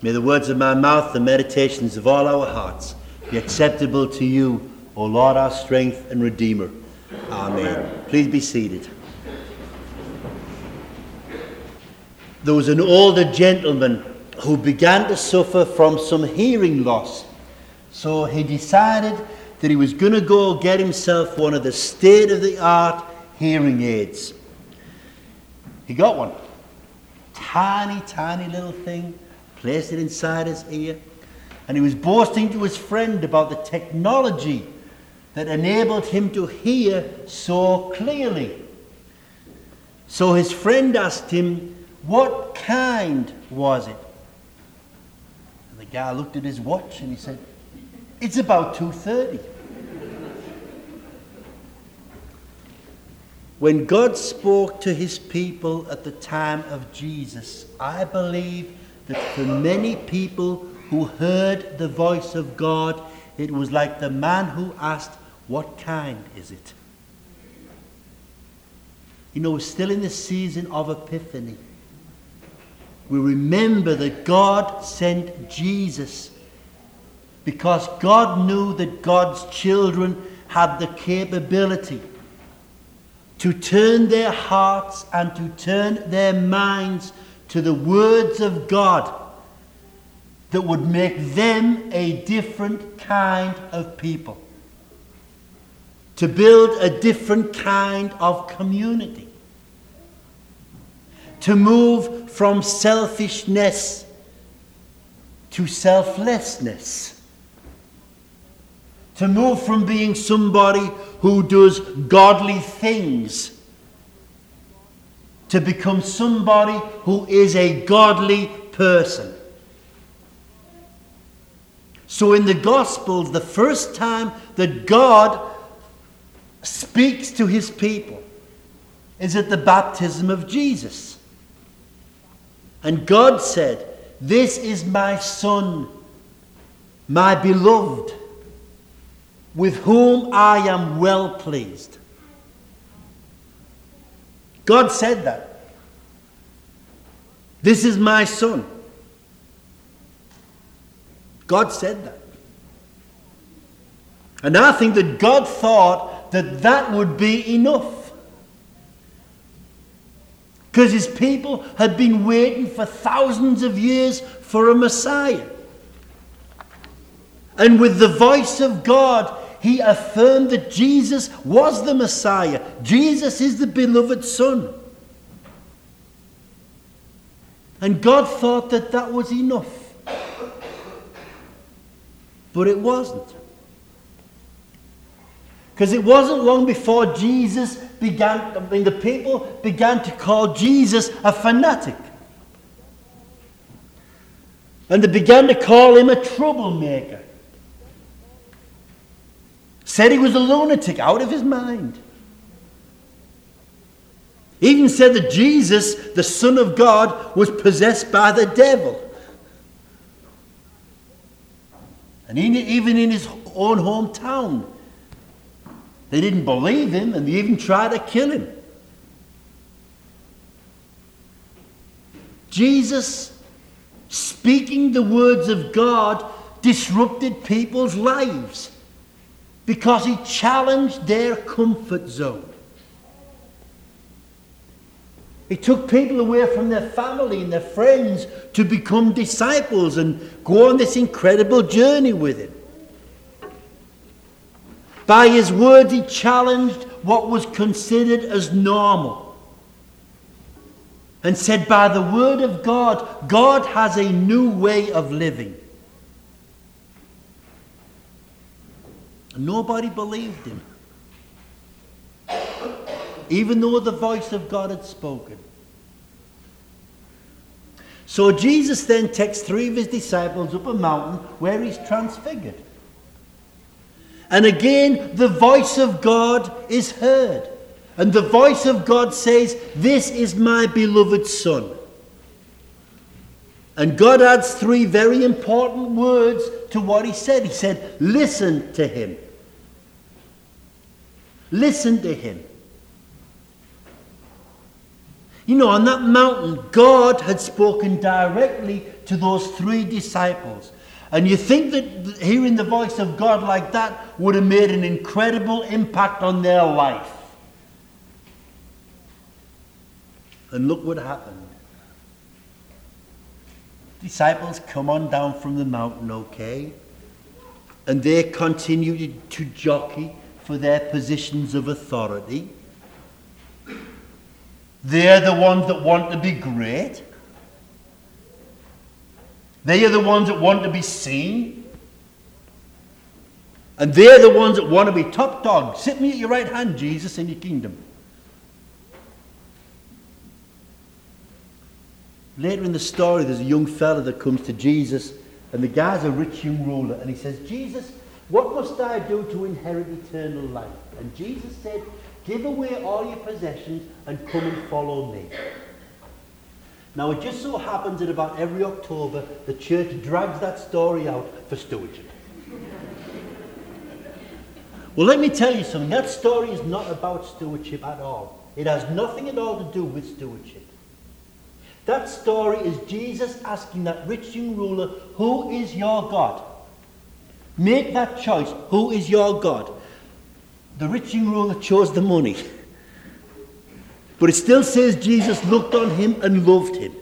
May the words of my mouth, the meditations of all our hearts be acceptable to you, O Lord, our strength and Redeemer. Amen. Please be seated. There was an older gentleman who began to suffer from some hearing loss. So he decided that he was going to go get himself one of the state-of-the-art hearing aids. He got one. Tiny, tiny little thing. Placed it inside his ear. And he was boasting to his friend about the technology that enabled him to hear so clearly. So his friend asked him, what kind was it? And the guy looked at his watch and he said, it's about 2:30. When God spoke to his people at the time of Jesus, I believe that for many people who heard the voice of God, it was like the man who asked, what kind is it? You know, we're still in the season of Epiphany. We remember that God sent Jesus because God knew that God's children had the capability to turn their hearts and to turn their minds to the words of God that would make them a different kind of people, to build a different kind of community, to move from selfishness to selflessness, to move from being somebody who does godly things to become somebody who is a godly person. So in the Gospels, the first time that God speaks to his people is at the baptism of Jesus. And God said, this is my Son, my beloved, with whom I am well pleased. God said that. This is my Son. God said that. And I think that God thought that that would be enough. Because his people had been waiting for thousands of years for a Messiah. And with the voice of God, he affirmed that Jesus was the Messiah. Jesus is the beloved Son. And God thought that that was enough. But it wasn't. Because it wasn't long before the people began to call Jesus a fanatic. And they began to call him a troublemaker. Said he was a lunatic, out of his mind. Even said that Jesus, the Son of God, was possessed by the devil. And even in his own hometown, they didn't believe him, and they even tried to kill him. Jesus, speaking the words of God, disrupted people's lives because he challenged their comfort zone. He took people away from their family and their friends to become disciples and go on this incredible journey with him. By his words, he challenged what was considered as normal. And said, by the word of God, God has a new way of living. Nobody believed him. Even though the voice of God had spoken. So Jesus then takes 3 of his disciples up a mountain where he's transfigured. And again, the voice of God is heard. And the voice of God says, this is my beloved Son. And God adds 3 very important words to what he said. He said, listen to him. Listen to him. You know, on that mountain, God had spoken directly to those 3 disciples. And you think that hearing the voice of God like that would have made an incredible impact on their life. And look what happened. Disciples come on down from the mountain, okay? And they continue to jockey for their positions of authority. They're the ones that want to be great. They are the ones that want to be seen. And they're the ones that want to be top dogs. Sit me at your right hand, Jesus, in your kingdom. Later in the story, there's a young fella that comes to Jesus, and the guy's a rich young ruler, and he says, Jesus, what must I do to inherit eternal life? And Jesus said, give away all your possessions and come and follow me. Now, it just so happens that about every October, the church drags that story out for stewardship. Well, let me tell you something. That story is not about stewardship at all. It has nothing at all to do with stewardship. That story is Jesus asking that rich young ruler, who is your God? Make that choice. Who is your God? The rich young ruler chose the money. But it still says Jesus looked on him and loved him.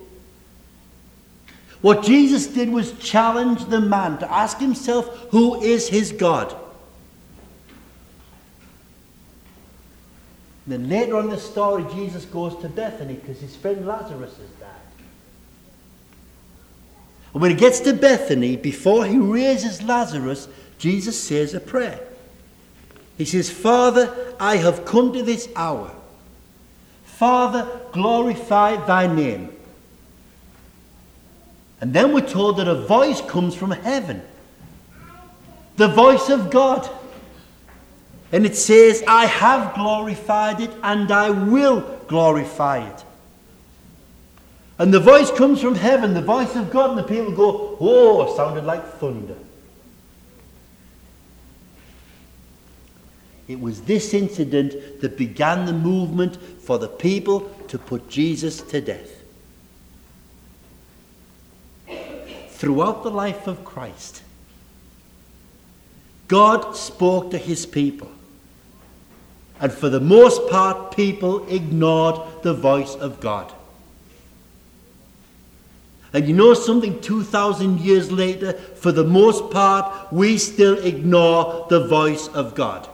What Jesus did was challenge the man to ask himself, who is his God? And then later on in the story, Jesus goes to Bethany because his friend Lazarus has died. And when he gets to Bethany, before he raises Lazarus, Jesus says a prayer. He says, Father, I have come to this hour. Father, glorify thy name. And then we're told that a voice comes from heaven. The voice of God. And it says, I have glorified it and I will glorify it. And the voice comes from heaven, the voice of God, and the people go, oh, sounded like thunder. It was this incident that began the movement for the people to put Jesus to death. Throughout the life of Christ, God spoke to his people. And for the most part, people ignored the voice of God. And you know something, 2,000 years later, for the most part, we still ignore the voice of God.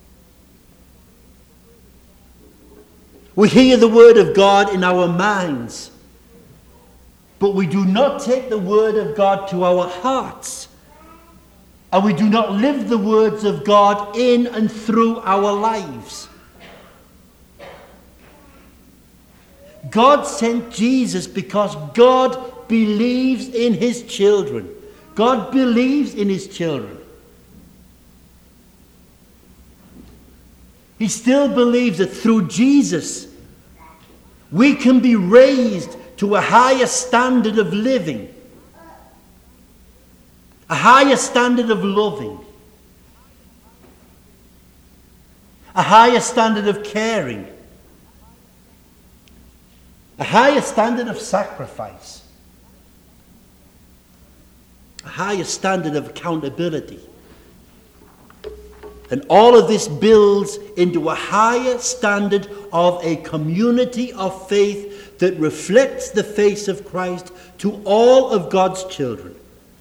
We hear the word of God in our minds, but we do not take the word of God to our hearts. And we do not live the words of God in and through our lives. God sent Jesus because God believes in his children. God believes in his children. He still believes that through Jesus we can be raised to a higher standard of living, a higher standard of loving, a higher standard of caring, a higher standard of sacrifice, a higher standard of accountability. And all of this builds into a higher standard of a community of faith that reflects the face of Christ to all of God's children.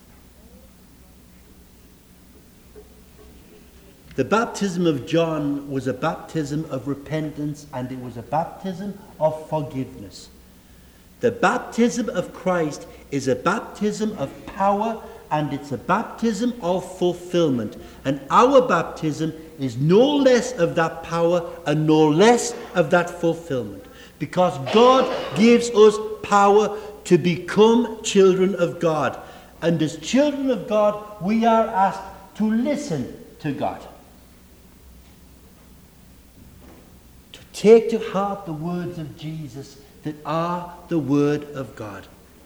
The baptism of John was a baptism of repentance, and it was a baptism of forgiveness. The baptism of Christ is a baptism of power, and it's a baptism of fulfillment. And our baptism is no less of that power and no less of that fulfillment. Because God gives us power to become children of God. And as children of God, we are asked to listen to God. To take to heart the words of Jesus that are the word of God.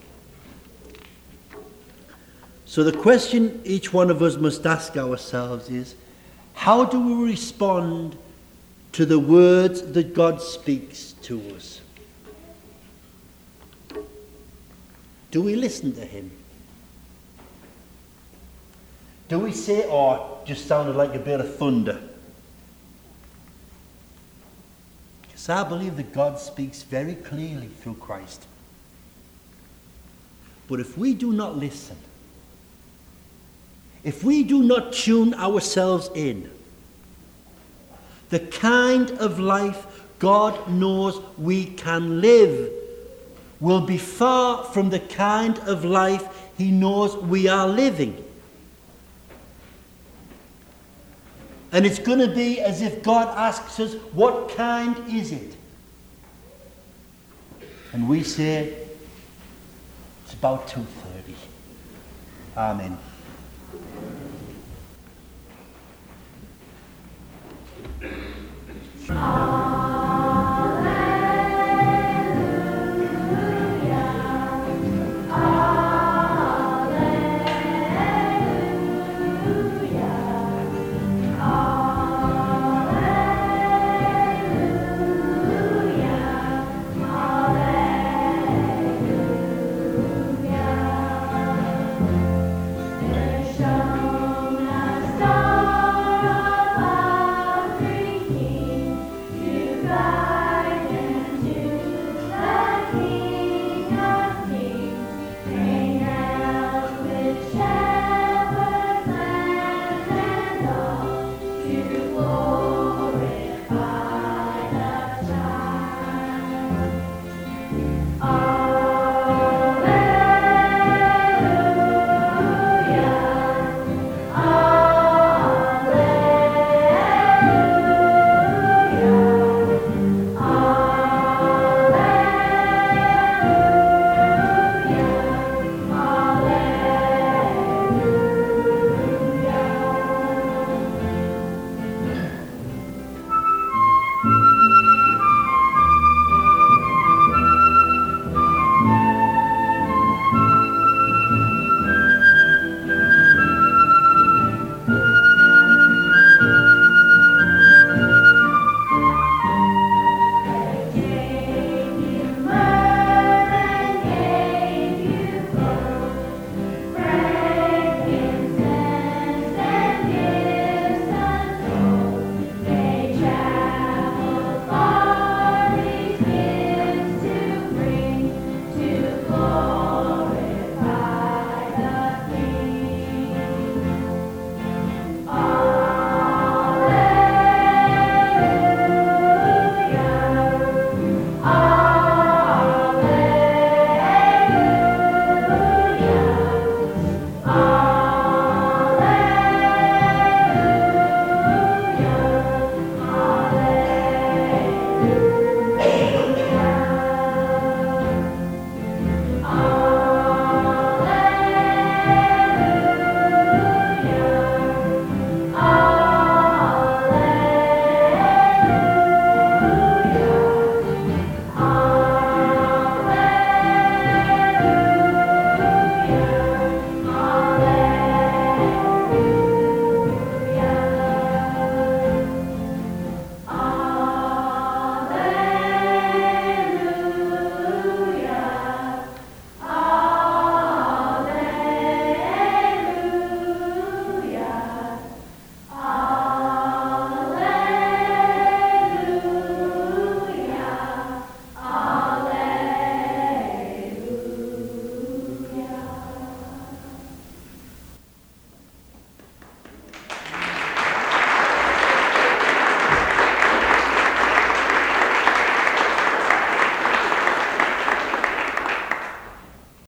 So the question each one of us must ask ourselves is, how do we respond to the words that God speaks to us? Do we listen to him? Do we say, oh, just sounded like a bit of thunder? Because I believe that God speaks very clearly through Christ. But if we do not listen, if we do not tune ourselves in, the kind of life God knows we can live will be far from the kind of life He knows we are living. And it's going to be as if God asks us, what kind is it? And we say, it's about 2:30. Amen.